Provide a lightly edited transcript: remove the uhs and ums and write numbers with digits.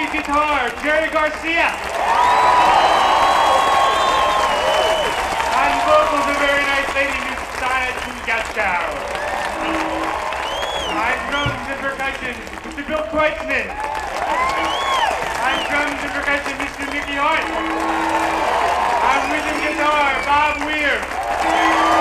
lead guitar, Jerry Garcia. On vocals, a very nice lady, Miss Sana Tungaskow. On drums and percussion, Mr. Bill Kreutzmann. On drums and percussion, Mr. Mickey Hart. On rhythm guitar, Bob Weir.